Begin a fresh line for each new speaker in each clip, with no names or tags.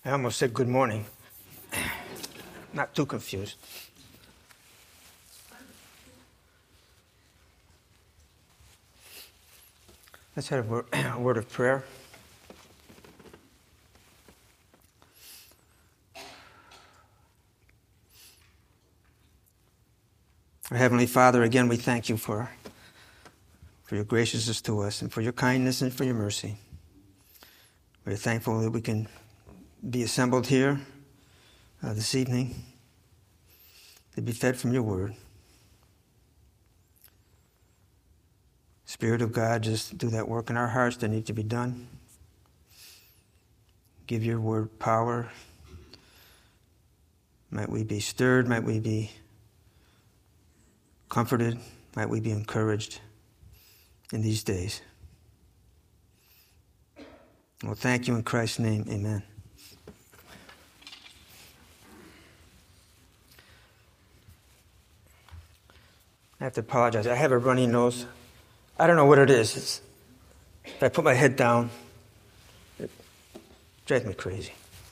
I almost said good morning. Not too confused. Let's have a word of prayer. Our Heavenly Father, again, we thank you for your graciousness to us and for your kindness and for your mercy. We're thankful that we can be assembled here this evening to be fed from your word. Spirit of God, just do that work in our hearts that need to be done. Give your word power. Might we be stirred, might we be comforted, might we be encouraged in these days. Well, thank you in Christ's name, amen. I have to apologize. I have a runny nose. I don't know what it is. If I put my head down, it drives me crazy.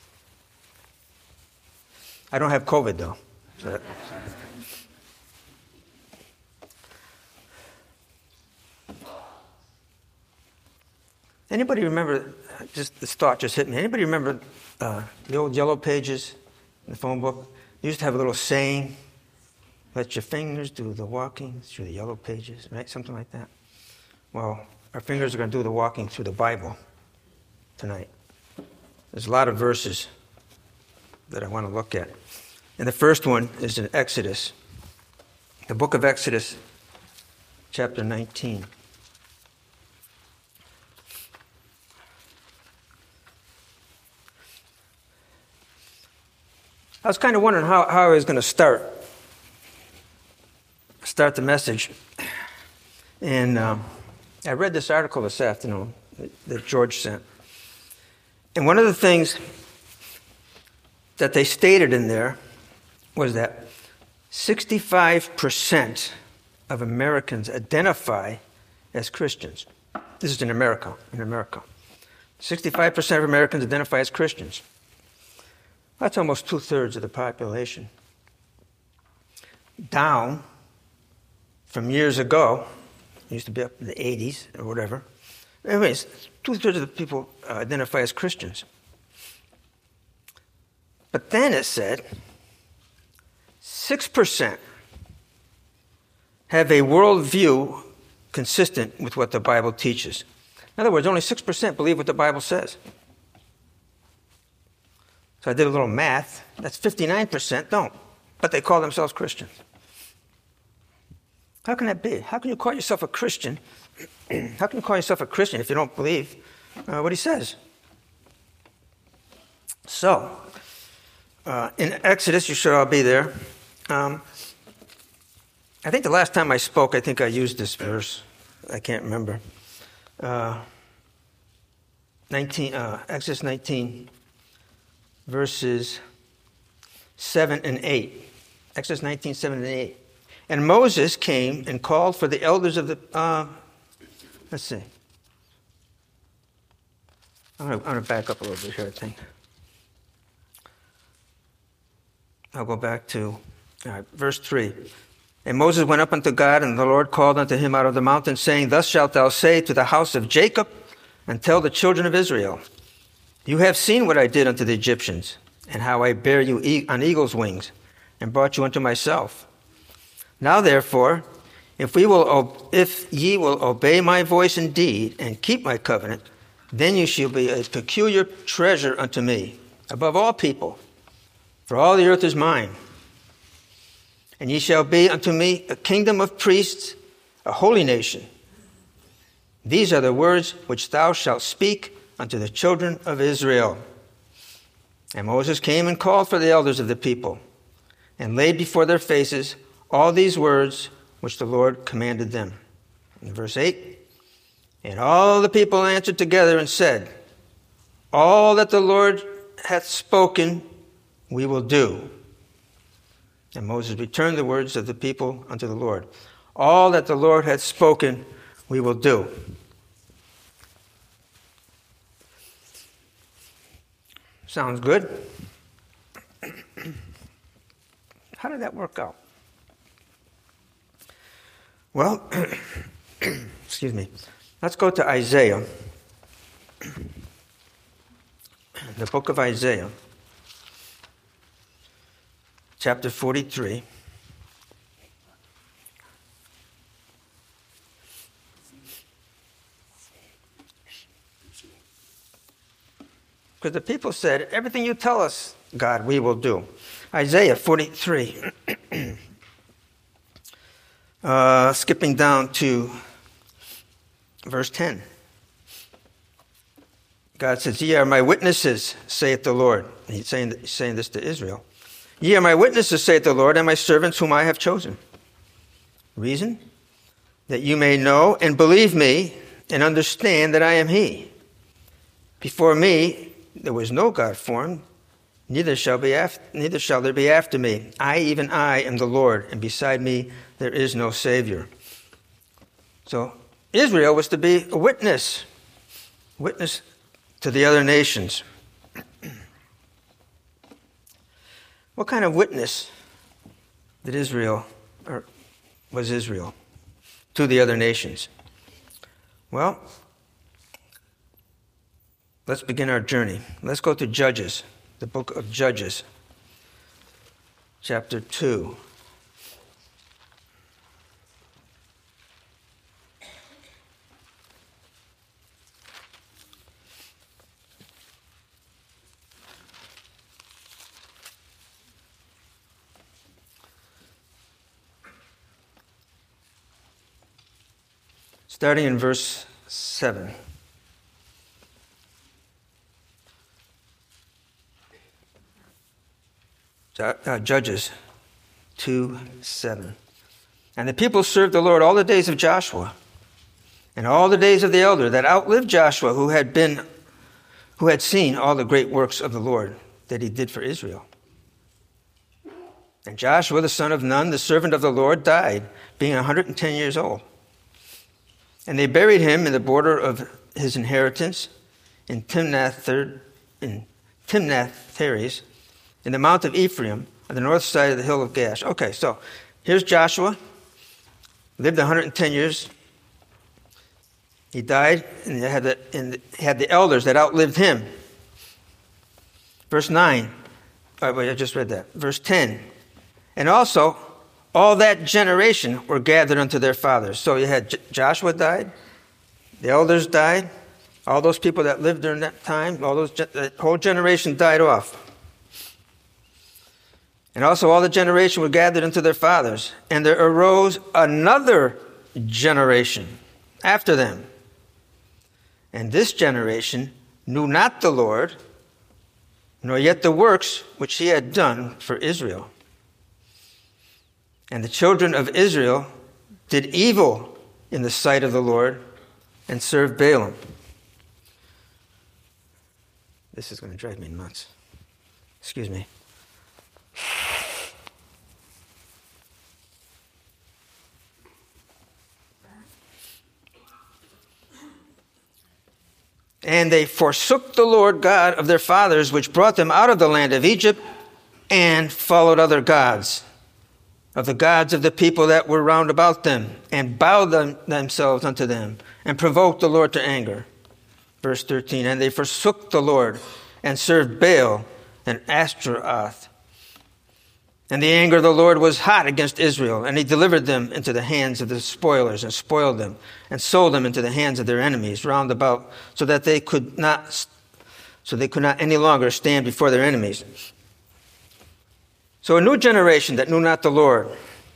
I don't have COVID, though. So anybody remember, just this thought just hit me, anybody remember the old yellow pages in the phone book? You used to have a little saying, let your fingers do the walking through the yellow pages, right? Something like that. Well, our fingers are going to do the walking through the Bible tonight. There's a lot of verses that I want to look at. And the first one is in Exodus, the book of Exodus, chapter 19. I was kind of wondering how I was going to start the message. And I read this article this afternoon that George sent. And one of the things that they stated in there was that 65% of Americans identify as Christians. This is in America. 65% of Americans identify as Christians. That's almost 2/3 of the population. Down from years ago, it used to be up in the 80s or whatever. Anyways, 2/3 of the people identify as Christians. But then it said 6% have a worldview consistent with what the Bible teaches. In other words, only 6% believe what the Bible says. So I did a little math. That's 59% don't. But they call themselves Christians. How can that be? How can you call yourself a Christian? How can you call yourself a Christian if you don't believe what he says? So, in Exodus, you should all be there. I think the last time I spoke, I think I used this verse. I can't remember. Exodus 19. Verses 7 and 8. Exodus 19, 7 and 8. And Moses came and called for the elders of the... let's see. I'm going to back up a little bit here, I think. I'll go back to verse 3. And Moses went up unto God, and the Lord called unto him out of the mountain, saying, Thus shalt thou say to the house of Jacob, and tell the children of Israel, You have seen what I did unto the Egyptians, and how I bare you on eagle's wings, and brought you unto myself. Now therefore, if ye will obey my voice indeed, and keep my covenant, then you shall be a peculiar treasure unto me, above all people, for all the earth is mine. And ye shall be unto me a kingdom of priests, a holy nation. These are the words which thou shalt speak unto the children of Israel. And Moses came and called for the elders of the people, and laid before their faces all these words which the Lord commanded them. In verse 8, And all the people answered together and said, All that the Lord hath spoken, we will do. And Moses returned the words of the people unto the Lord. All that the Lord hath spoken, we will do. Sounds good. How did that work out? Well, excuse me. Let's go to Isaiah. The book of Isaiah, chapter 43. Because the people said, everything you tell us, God, we will do. Isaiah 43. Skipping down to verse 10. God says, ye are my witnesses, saith the Lord. He's saying this to Israel. Ye are my witnesses, saith the Lord, and my servants whom I have chosen. Reason? That you may know and believe me and understand that I am he. Before me there was no God formed, neither shall there be after me. I, even I, am the Lord, and beside me there is no Savior. So Israel was to be a witness to the other nations. What kind of witness was Israel to the other nations? Well, let's begin our journey. Let's go to Judges, the book of Judges, chapter 2. Starting in verse 7. Judges 2:7. And the people served the Lord all the days of Joshua, and all the days of the elder that outlived Joshua, who had seen all the great works of the Lord that he did for Israel. And Joshua the son of Nun, the servant of the Lord, died, being 110 years old. And they buried him in the border of his inheritance in Timnath-Heres, in the mount of Ephraim, on the north side of the hill of Gash. Okay, so here's Joshua, lived 110 years. He died, and had the elders that outlived him. Verse 9. I just read that. Verse 10. And also, all that generation were gathered unto their fathers. So you had Joshua died, the elders died, all those people that lived during that time, that whole generation died off. And also all the generation were gathered unto their fathers. And there arose another generation after them. And this generation knew not the Lord, nor yet the works which he had done for Israel. And the children of Israel did evil in the sight of the Lord and served Balaam. This is going to drive me nuts. Excuse me. And they forsook the Lord God of their fathers, which brought them out of the land of Egypt, and followed other gods, of the gods of the people that were round about them, and bowed themselves unto them, and provoked the Lord to anger. Verse 13, and they forsook the Lord, and served Baal and Ashtaroth. And the anger of the Lord was hot against Israel, and he delivered them into the hands of the spoilers, and spoiled them, and sold them into the hands of their enemies round about, so they could not any longer stand before their enemies. So a new generation that knew not the Lord.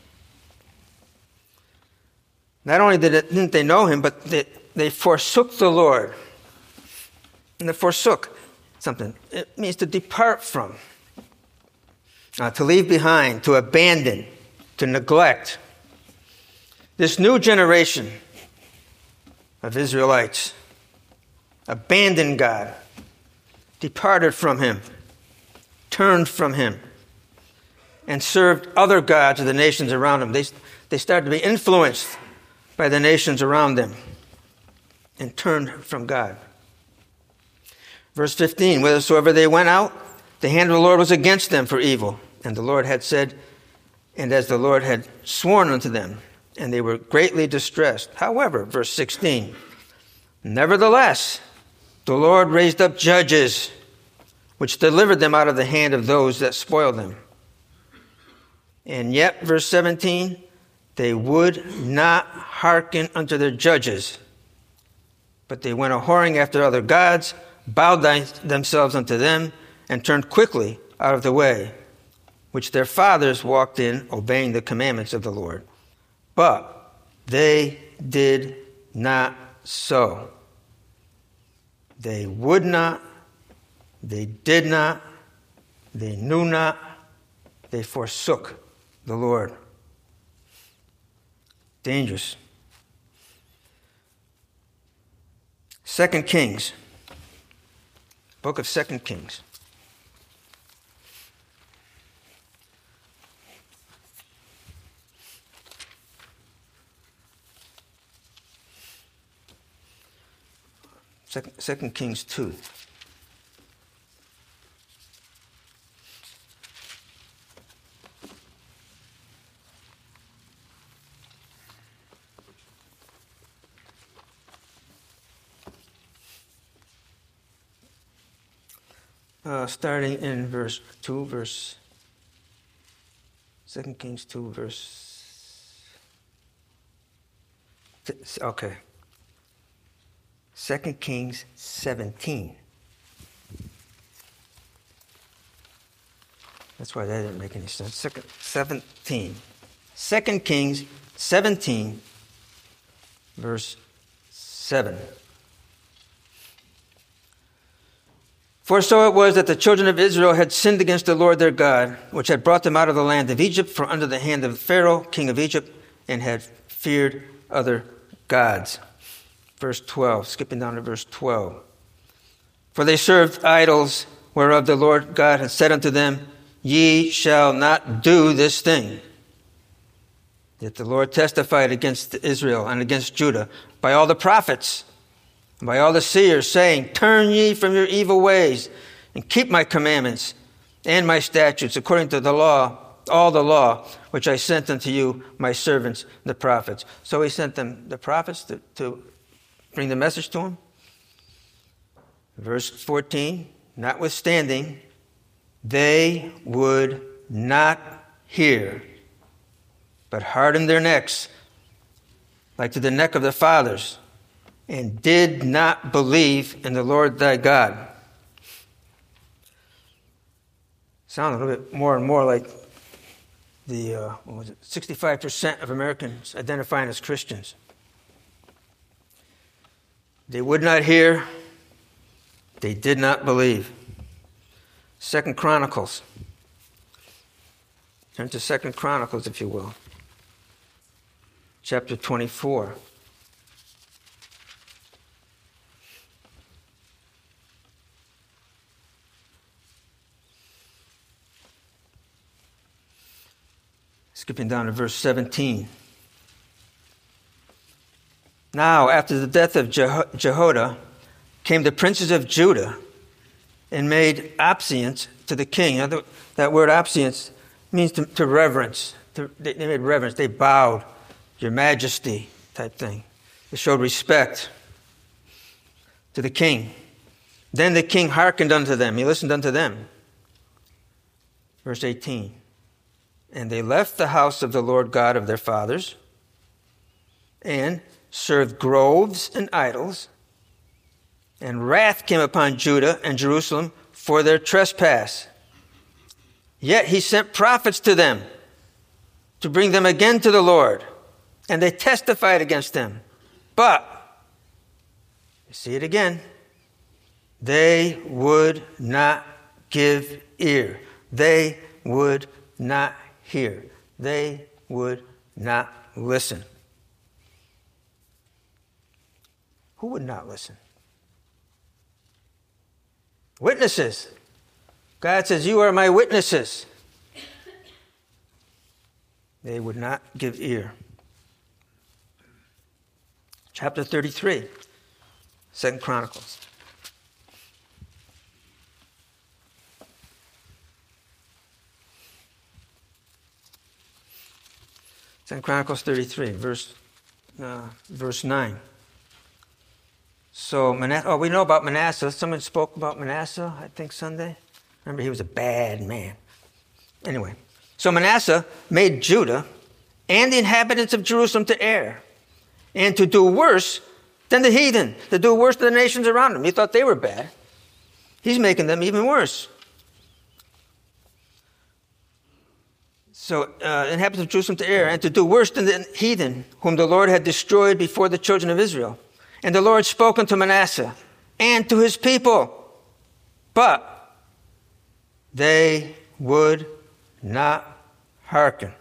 Not only didn't they know him, but they forsook the Lord. And the forsook something. It means to depart from, to leave behind, to abandon, to neglect. This new generation of Israelites abandoned God, departed from him, turned from him, and served other gods of the nations around them. They started to be influenced by the nations around them and turned from God. Verse 15, whithersoever they went out, the hand of the Lord was against them for evil. And the Lord had said, and as the Lord had sworn unto them, and they were greatly distressed. However, verse 16, nevertheless, the Lord raised up judges, which delivered them out of the hand of those that spoiled them. And yet, verse 17, they would not hearken unto their judges, but they went a-whoring after other gods, bowed themselves unto them, and turned quickly out of the way, which their fathers walked in, obeying the commandments of the Lord. But they did not so. They would not, they did not, they knew not, they forsook the Lord. Dangerous. 2 Kings. Book of 2 Kings. Second Kings 2. Starting in verse 2, 2 Kings 2, okay. 2 Kings 17. That's why that didn't make any sense. 17. 2 Kings 17, verse 7. For so it was that the children of Israel had sinned against the Lord their God, which had brought them out of the land of Egypt from under the hand of Pharaoh, king of Egypt, and had feared other gods. Verse 12, skipping down to verse 12. For they served idols, whereof the Lord God had said unto them, Ye shall not do this thing. Yet the Lord testified against Israel and against Judah by all the prophets, and by all the seers, saying, Turn ye from your evil ways, and keep my commandments and my statutes, according to the law, all the law, which I sent unto you, my servants, the prophets. So he sent them, the prophets, to bring the message to him. Verse 14, notwithstanding, they would not hear, but hardened their necks, like to the neck of their fathers, and did not believe in the Lord thy God. Sound a little bit more and more like the 65% of Americans identifying as Christians. They would not hear. They did not believe. 2 Chronicles. Turn to 2 Chronicles, if you will. Chapter 24. Skipping down to verse 17. Now, after the death of Jehoiada, came the princes of Judah and made obeisance to the king. Now, that word obeisance means to reverence. They made reverence. They bowed, your majesty type thing. They showed respect to the king. Then the king hearkened unto them. He listened unto them. Verse 18. And they left the house of the Lord God of their fathers and served groves and idols. And wrath came upon Judah and Jerusalem for their trespass. Yet he sent prophets to them to bring them again to the Lord. And they testified against them. But, you see it again, they would not give ear. They would not hear. They would not listen. Who would not listen? Witnesses. God says, you are my witnesses. They would not give ear. Chapter 33, 2 Chronicles. 2 Chronicles 33, verse 9. So we know about Manasseh. Someone spoke about Manasseh, I think, Sunday. Remember, he was a bad man. Anyway, so Manasseh made Judah and the inhabitants of Jerusalem to err and to do worse than the heathen, to do worse than the nations around him. He thought they were bad. He's making them even worse. So, inhabitants of Jerusalem to err and to do worse than the heathen, whom the Lord had destroyed before the children of Israel. And the Lord spoke unto Manasseh and to his people, but they would not hearken.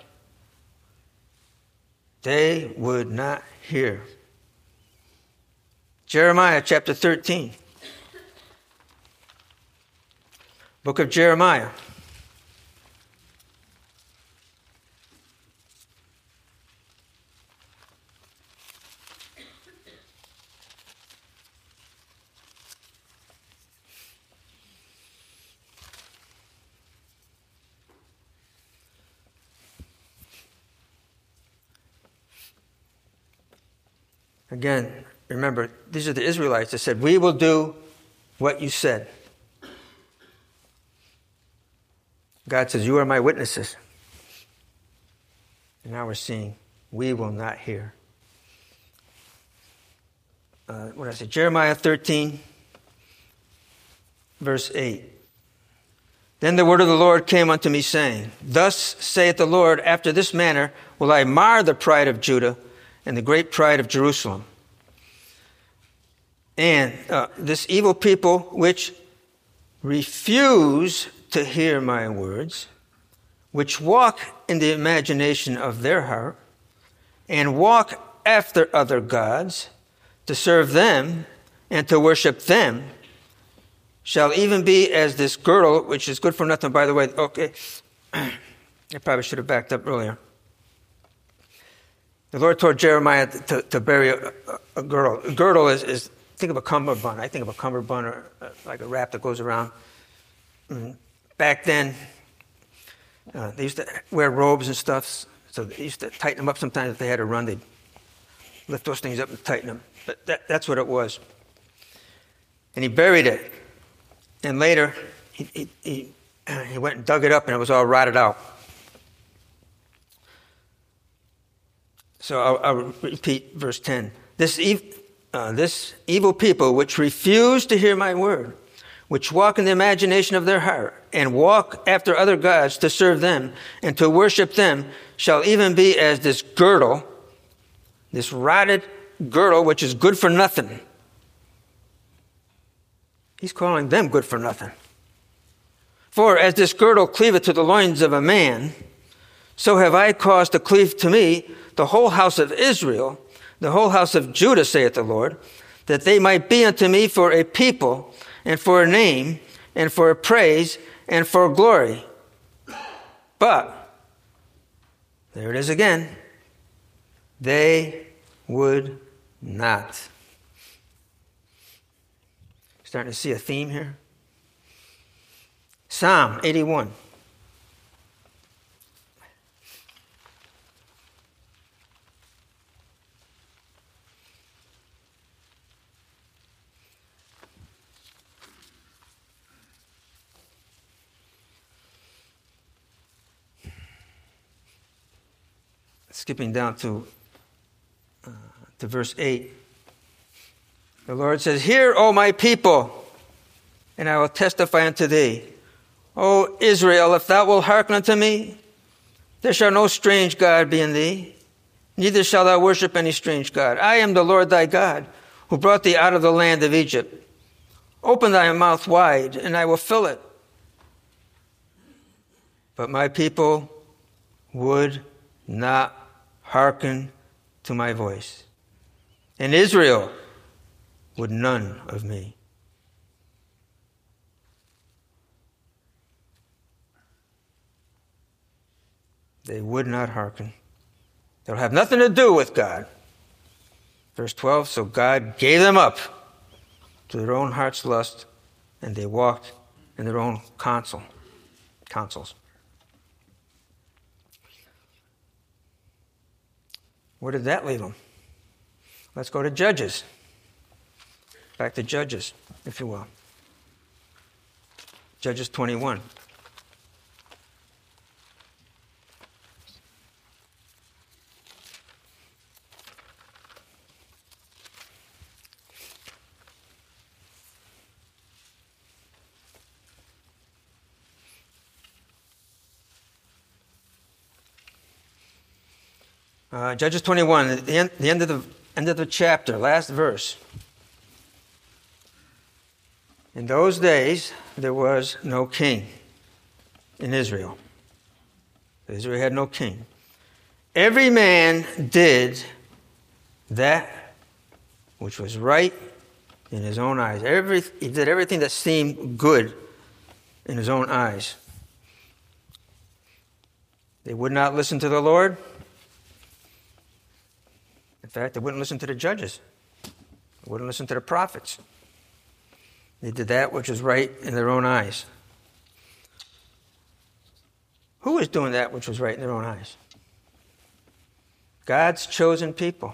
They would not hear. Jeremiah chapter 13. Book of Jeremiah. Again, remember, these are the Israelites that said, we will do what you said. God says, you are my witnesses. And now we're seeing, we will not hear. What did I say? Jeremiah 13, verse 8. Then the word of the Lord came unto me, saying, Thus saith the Lord, after this manner will I mar the pride of Judah and the great pride of Jerusalem. And this evil people which refuse to hear my words, which walk in the imagination of their heart, and walk after other gods, to serve them and to worship them, shall even be as this girdle, which is good for nothing, by the way. Okay, I probably should have backed up earlier. The Lord told Jeremiah to bury a girdle. A girdle is think of a cummerbund. I think of a cummerbund or like a wrap that goes around. Back then, they used to wear robes and stuff, so they used to tighten them up sometimes if they had to run. They'd lift those things up and tighten them. But that's what it was. And he buried it. And later, he went and dug it up, and it was all rotted out. So I'll repeat verse 10. This evil people which refuse to hear my word, which walk in the imagination of their heart, and walk after other gods to serve them and to worship them, shall even be as this girdle, this rotted girdle, which is good for nothing. He's calling them good for nothing. For as this girdle cleaveth to the loins of a man, so have I caused to cleave to me the whole house of Israel, the whole house of Judah, saith the Lord, that they might be unto me for a people, and for a name, and for a praise, and for glory. But, there it is again, they would not. Starting to see a theme here. Psalm 81. Skipping down to verse 8. The Lord says, Hear, O my people, and I will testify unto thee. O Israel, if thou wilt hearken unto me, there shall no strange God be in thee, neither shalt thou worship any strange God. I am the Lord thy God, who brought thee out of the land of Egypt. Open thy mouth wide, and I will fill it. But my people would not hearken to my voice. And Israel would none of me. They would not hearken. They'll have nothing to do with God. Verse 12, so God gave them up to their own heart's lust, and they walked in their own counsels. Where did that leave them? Let's go to Judges. Back to Judges, if you will. Judges 21. Judges 21, the end of the chapter, last verse. In those days, there was no king in Israel. Israel had no king. Every man did that which was right in his own eyes. He did everything that seemed good in his own eyes. They would not listen to the Lord. In fact, they wouldn't listen to the judges. They wouldn't listen to the prophets. They did that which was right in their own eyes. Who was doing that which was right in their own eyes? God's chosen people.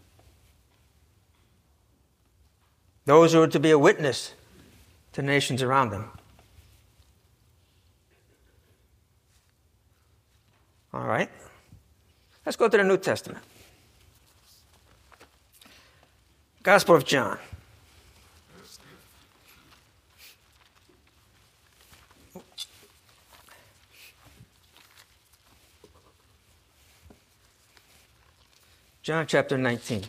Those who were to be a witness to nations around them. All right. Let's go to the New Testament. Gospel of John. John chapter 19.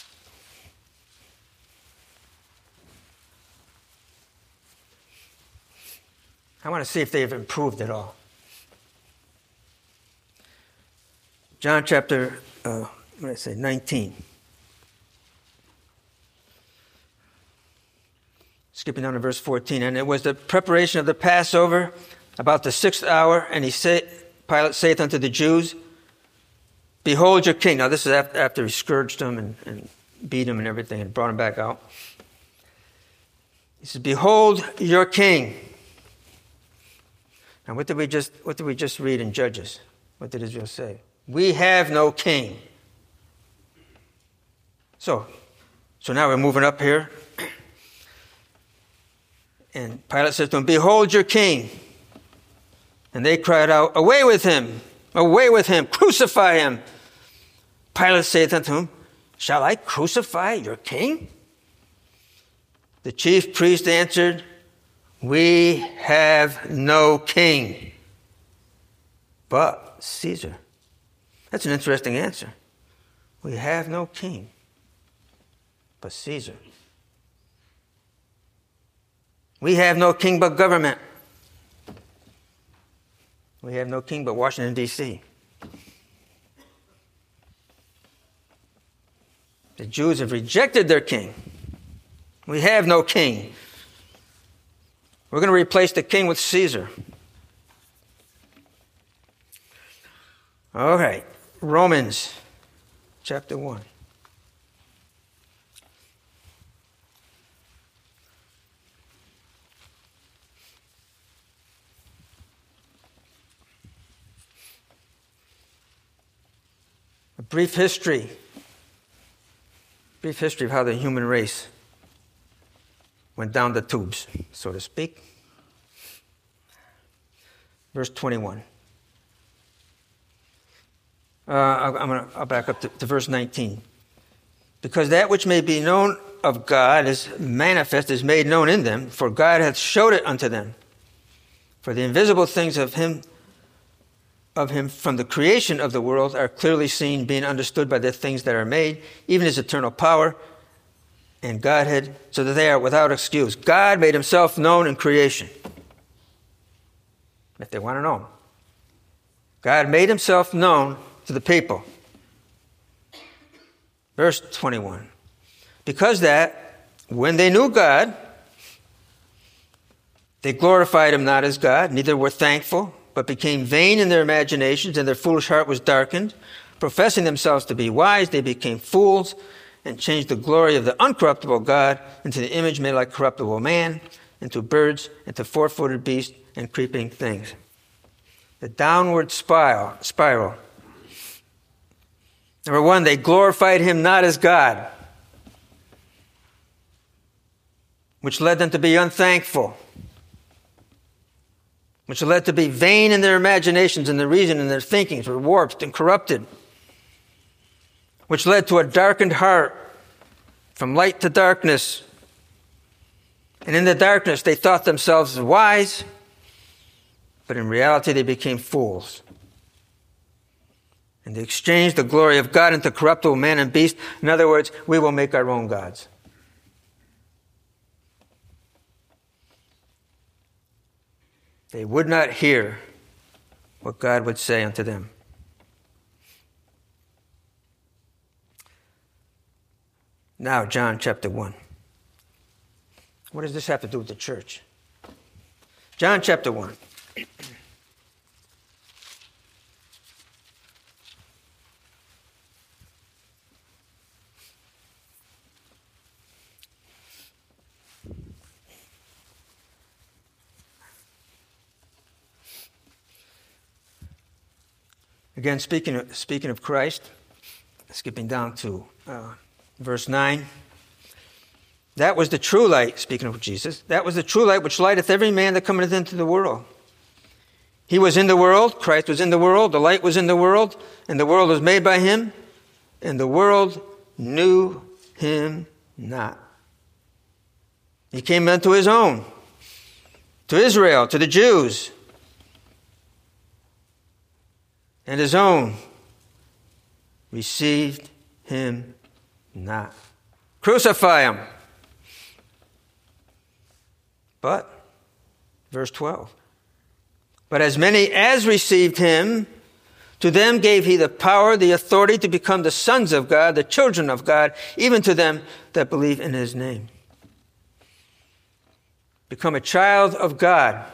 I want to see if they've improved at all. John chapter 19. Skipping down to verse 14. And it was the preparation of the Passover about the 6th hour, and Pilate saith unto the Jews, Behold your king. Now this is after he scourged them and beat him and everything and brought him back out. He says, Behold your king. Now what did we just read in Judges? What did Israel say? We have no king. So now we're moving up here. And Pilate says to him, Behold your king. And they cried out, Away with him! Away with him! Crucify him! Pilate saith unto him, Shall I crucify your king? The chief priest answered, We have no king but Caesar. That's an interesting answer. We have no king but Caesar. We have no king but government. We have no king but Washington, D.C. The Jews have rejected their king. We have no king. We're going to replace the king with Caesar. All right. Romans chapter 1. A brief history of how the human race went down the tubes, so to speak. Verse 21. I'll back up to verse 19. Because that which may be known of God is manifest, is made known in them, for God hath showed it unto them. For the invisible things of him from the creation of the world are clearly seen, being understood by the things that are made, even his eternal power and Godhead, so that they are without excuse. God made himself known in creation. If they want to know him. God made himself known to the people. Verse 21. Because that, when they knew God, they glorified him not as God, neither were thankful, but became vain in their imaginations, and their foolish heart was darkened. Professing themselves to be wise, they became fools, and changed the glory of the uncorruptible God into the image made like corruptible man, into birds, into four-footed beasts, and creeping things. The downward spiral Number one, they glorified him not as God, which led them to be unthankful, which led to be vain in their imaginations, and their reason and their thinkings were warped and corrupted, which led to a darkened heart, from light to darkness. And in the darkness, they thought themselves wise, but in reality, they became fools. And they exchanged the glory of God into corruptible man and beast. In other words, we will make our own gods. They would not hear what God would say unto them. Now, John chapter 1. What does this have to do with the church? John chapter 1. Again, speaking of Christ, skipping down to verse 9. That was the true light, speaking of Jesus, that was the true light which lighteth every man that cometh into the world. He was in the world, Christ was in the world, the light was in the world, and the world was made by him, and the world knew him not. He came unto his own, to Israel, to the Jews, and his own received him not. Crucify him. But, verse 12, but as many as received him, to them gave he the power, the authority to become the sons of God, the children of God, even to them that believe in his name. Become a child of God.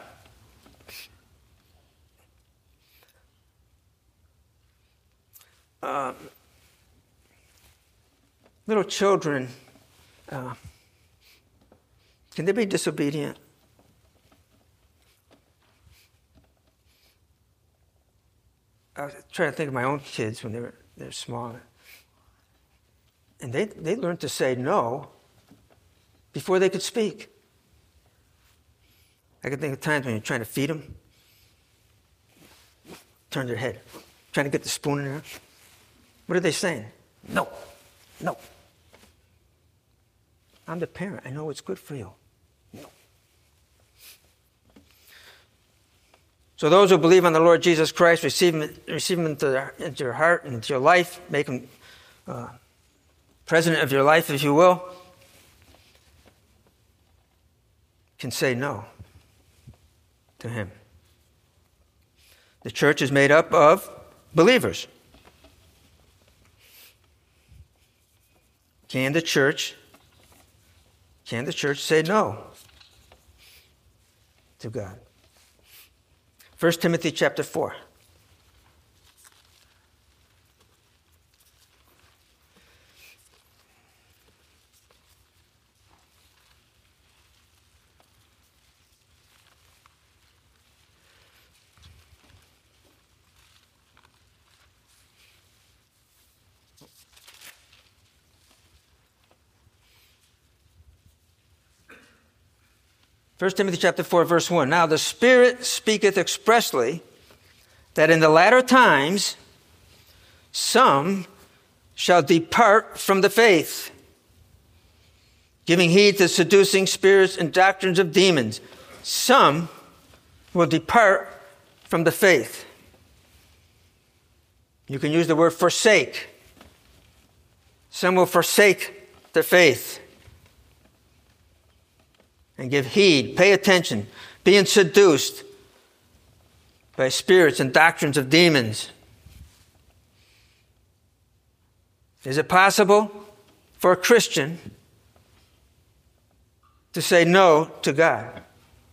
Little children, can they be disobedient? I was trying to think of my own kids when they're small. And they learned to say no before they could speak. I can think of times when you're trying to feed them, turn their head, trying to get the spoon in there. What are they saying? No, no. I'm the parent. I know what's good for you. No. So those who believe on the Lord Jesus Christ, receive him into your heart and into your life, make him president of your life, if you will, can say no to him. The church is made up of believers. Can the church say no to God? 1 Timothy chapter 4. First Timothy chapter 4, verse 1. Now the Spirit speaketh expressly that in the latter times some shall depart from the faith, giving heed to seducing spirits and doctrines of demons. Some will depart from the faith. You can use the word forsake. Some will forsake the faith. And give heed, pay attention, being seduced by spirits and doctrines of demons. Is it possible for a Christian to say no to God?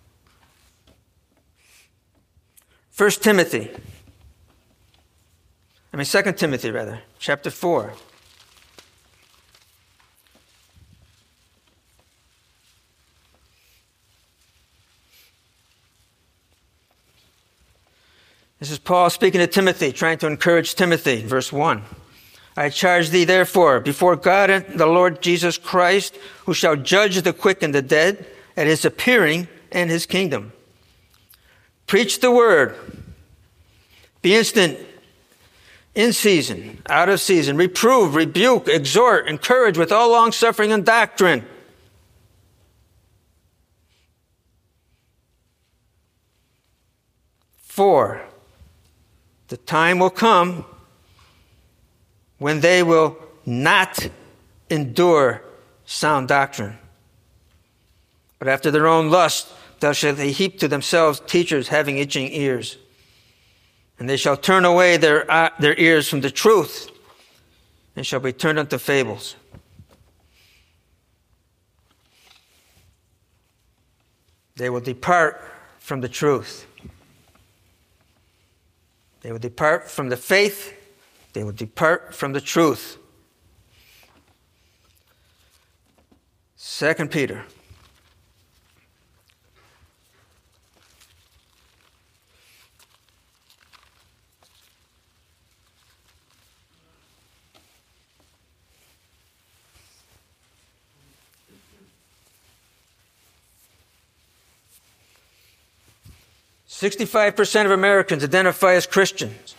2 Timothy, chapter 4. This is Paul speaking to Timothy, trying to encourage Timothy, verse 1. I charge thee therefore before God and the Lord Jesus Christ, who shall judge the quick and the dead at his appearing and his kingdom. Preach the word. Be instant, in season, out of season. Reprove, rebuke, exhort, encourage with all longsuffering and doctrine. For the time will come when they will not endure sound doctrine, but after their own lust shall they heap to themselves teachers having itching ears. And they shall turn away their ears from the truth, and shall be turned unto fables. They will depart from the truth. They will depart from the faith. They will depart from the truth. 2 Peter. "65% of Americans identify as Christians.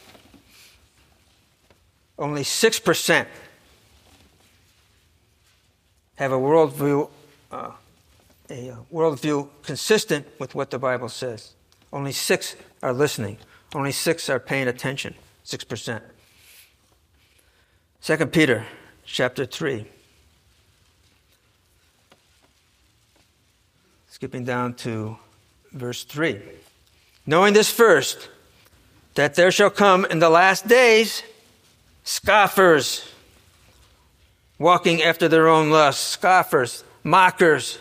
Only 6% have a worldview consistent with what the Bible says. Only 6 are listening. Only 6 are paying attention. 6%. 2 Peter chapter 3. Skipping down to verse 3. Knowing this first, that there shall come in the last days scoffers, walking after their own lusts, scoffers, mockers,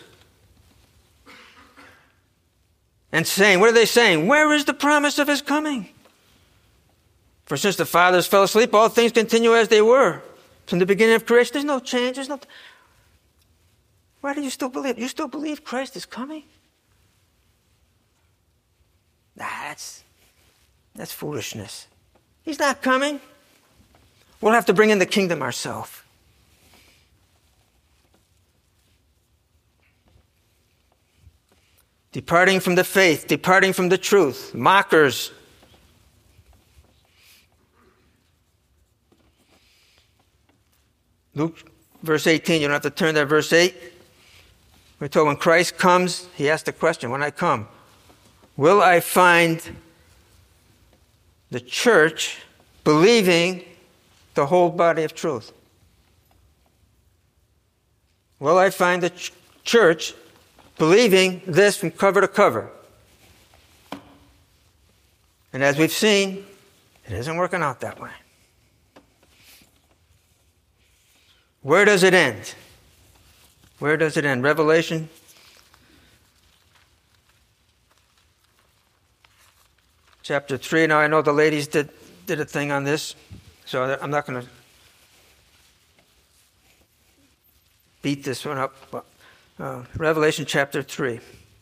and saying, what are they saying? Where is the promise of his coming? For since the fathers fell asleep, all things continue as they were from the beginning of creation. There's no change. There's no. Why do you still believe? You still believe Christ is coming? That's foolishness. He's not coming. We'll have to bring in the kingdom ourselves. Departing from the faith, departing from the truth, mockers. Luke, verse 18, you don't have to turn there, verse 8. We're told when Christ comes, he asked the question, when I come, will I find the church believing the whole body of truth? Will I find the church believing this from cover to cover? And as we've seen, it isn't working out that way. Where does it end? Where does it end? Revelation chapter 3. Now I know the ladies did a thing on this, so I'm not going to beat this one up. But, Revelation chapter 3.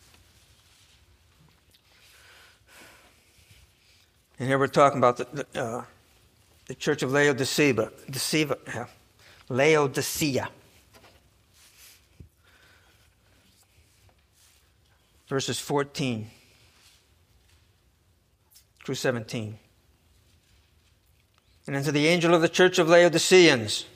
And here we're talking about the church of Laodicea. Laodicea. Verses 14 through 17. And unto the angel of the church of Laodiceans,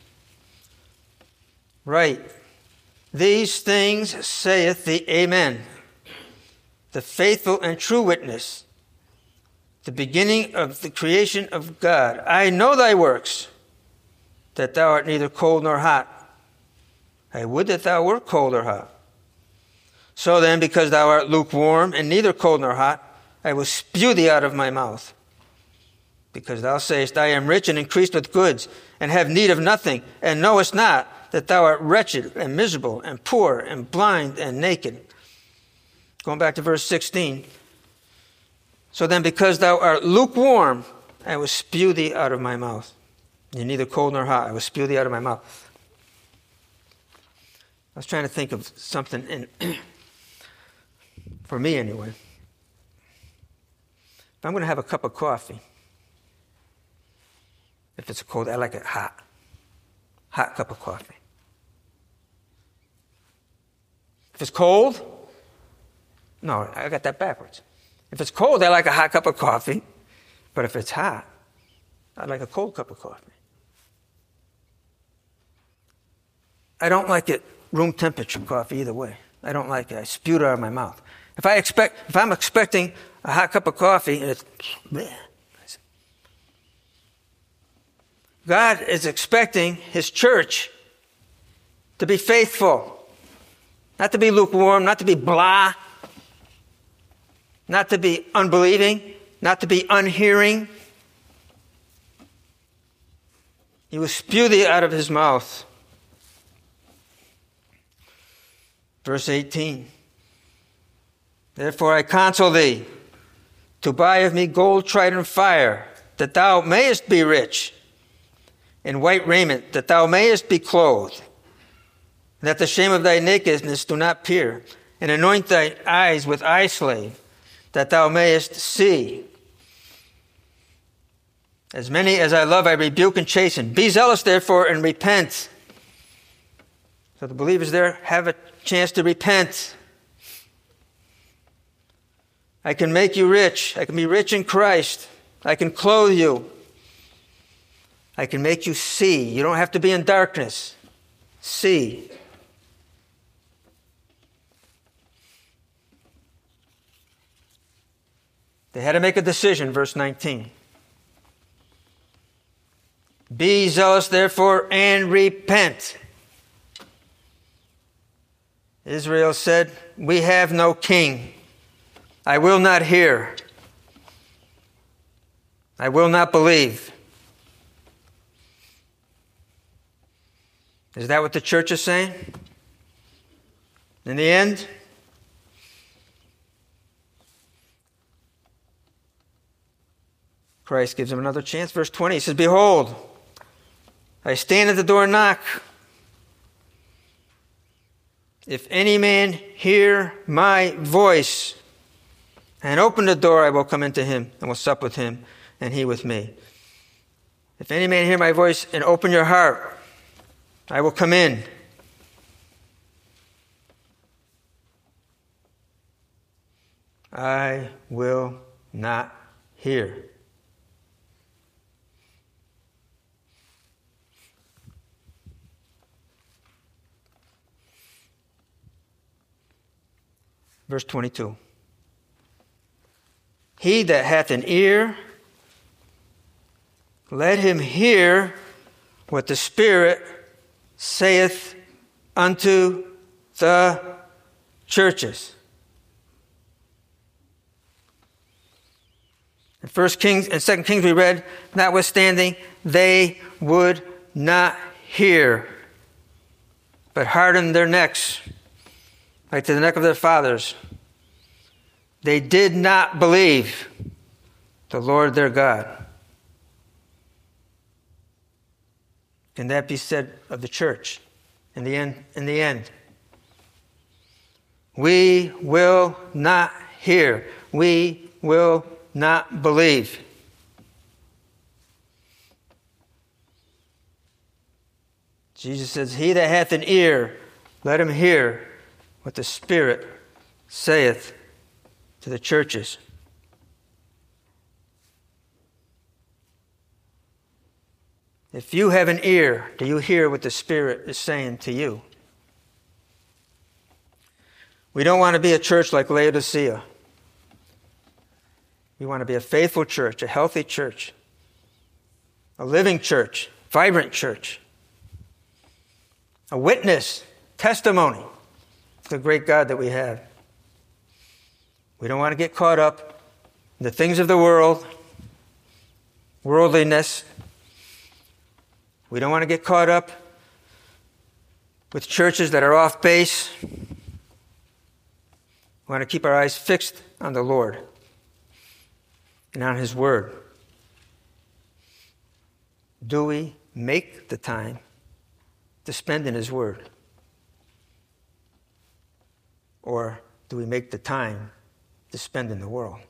write, these things saith the Amen, the faithful and true witness, the beginning of the creation of God. I know thy works, that thou art neither cold nor hot. I would that thou wert cold or hot. So then, because thou art lukewarm and neither cold nor hot, I will spew thee out of my mouth. Because thou sayest, I am rich and increased with goods, and have need of nothing, and knowest not that thou art wretched and miserable and poor and blind and naked. Going back to verse 16. So then, because thou art lukewarm, I will spew thee out of my mouth. You're neither cold nor hot. I will spew thee out of my mouth. I was trying to think of something for me anyway. If I'm going to have a cup of coffee, if it's cold, I like it hot. hot cup of coffee. If it's cold, no, I got that backwards. If it's cold, I like a hot cup of coffee. But if it's hot, I like a cold cup of coffee. I don't like it room temperature coffee either way. I don't like it. I spew it out of my mouth. If I'm expecting a hot cup of coffee and it's bleh. God is expecting his church to be faithful, not to be lukewarm, not to be blah, not to be unbelieving, not to be unhearing. He will spew thee out of his mouth. Verse 18. Therefore I counsel thee to buy of me gold tried in fire, that thou mayest be rich, in white raiment, that thou mayest be clothed, and that the shame of thy nakedness do not appear, and anoint thy eyes with eye salve, that thou mayest see. As many as I love, I rebuke and chasten. Be zealous, therefore, and repent. So the believers there have a chance to repent. I can make you rich. I can be rich in Christ. I can clothe you. I can make you see. You don't have to be in darkness. See. They had to make a decision, verse 19. Be zealous, therefore, and repent. Israel said, we have no king. I will not hear. I will not believe. Is that what the church is saying? In the end, Christ gives him another chance. Verse 20, he says, behold, I stand at the door and knock. If any man hear my voice and open the door, I will come into him and will sup with him and he with me. If any man hear my voice and open your heart, I will come in. I will not hear. Verse 22. He that hath an ear, let him hear what the Spirit saith unto the churches. In 1 Kings and 2 Kings we read, notwithstanding, they would not hear, but hardened their necks, like to the neck of their fathers. They did not believe the Lord their God. Can that be said of the church in the end? We will not hear. We will not believe. Jesus says, he that hath an ear, let him hear what the Spirit saith to the churches. If you have an ear, do you hear what the Spirit is saying to you? We don't want to be a church like Laodicea. We want to be a faithful church, a healthy church, a living church, vibrant church, a witness, testimony to the great God that we have. We don't want to get caught up in the things of the world, worldliness. We don't want to get caught up with churches that are off base. We want to keep our eyes fixed on the Lord and on His Word. Do we make the time to spend in His Word? Or do we make the time to spend in the world?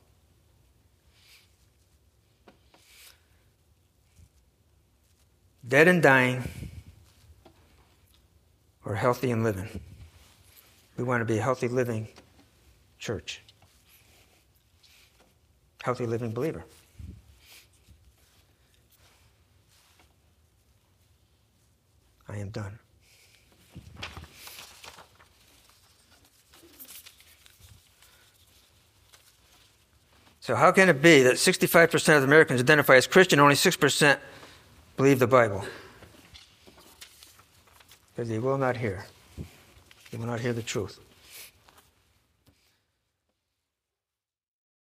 Dead and dying, or healthy and living. We want to be a healthy living church. Healthy living believer. I am done. So how can it be that 65% of Americans identify as Christian, only 6% believe the Bible? Because they will not hear. They will not hear the truth.